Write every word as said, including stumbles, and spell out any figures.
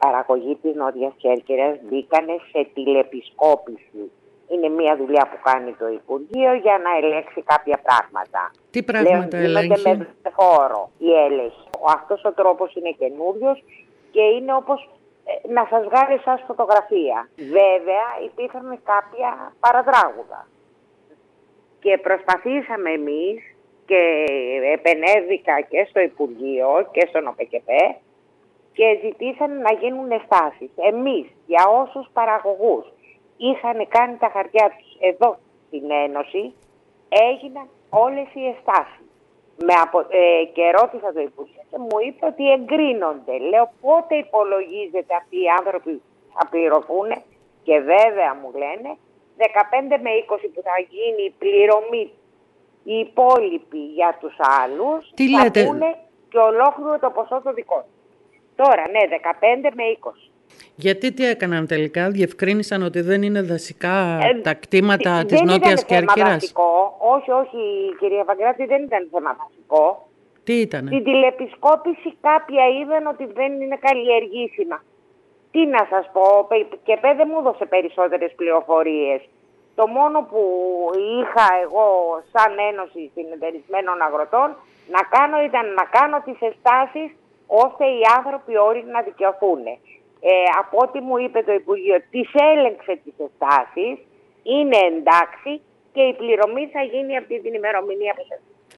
παραγωγοί της Νότιας Κέρκυρας μπήκανε σε τηλεπισκόπηση. Είναι μια δουλειά που κάνει το Υπουργείο για να ελέγξει κάποια πράγματα. Τι πράγματα ελέγχει? Με χώρο η έλεγχη. Αυτός ο τρόπος είναι καινούριος και είναι όπως ε, να σας βγάλει σας φωτογραφία. Βέβαια υπήρχαν κάποια παραδράγουδα. Και προσπαθήσαμε εμείς και επενέβηκα και στο Υπουργείο και στον ΟΠΕΚΕΠΕ και ζητήσαμε να γίνουν εστάσεις. Εμείς για όσους παραγωγούς είχαν κάνει τα χαρτιά τους εδώ στην Ένωση, έγιναν όλες οι εστάσεις. Με απο... ε, και ρώτησα το Υπουργείο και μου είπε ότι εγκρίνονται. Λέω πότε υπολογίζεται αυτοί οι άνθρωποι θα πληρωθούν και βέβαια μου λένε δεκαπέντε με είκοσι που θα γίνει η πληρωμή, οι υπόλοιποι για τους άλλους τι θα λέτε? πούνε και ολόκληρο το ποσό το δικό του. Τώρα ναι, δεκαπέντε με είκοσι. Γιατί τι έκαναν τελικά, διευκρίνησαν ότι δεν είναι δασικά ε, τα κτήματα ε, της Νότιας Κέρκυρας? Δεν ήταν δασικό, όχι, όχι κυρία Παγκράτη, δεν ήταν θέμα δασικό. Τι ήτανε? Στην τηλεπισκόπηση κάποια είδαν ότι δεν είναι καλλιεργήσιμα. Τι να σας πω, και πέδε μου έδωσε περισσότερες πληροφορίες. Το μόνο που είχα εγώ σαν Ένωση Συνεταιρισμένων Αγροτών να κάνω ήταν να κάνω τις εστάσεις ώστε οι άνθρωποι όλοι να δικαιωθούν. Ε, από ό,τι μου είπε το Υπουργείο, τις έλεγξε τις εστάσεις, είναι εντάξει και η πληρωμή θα γίνει αυτή την ημερομηνία που σας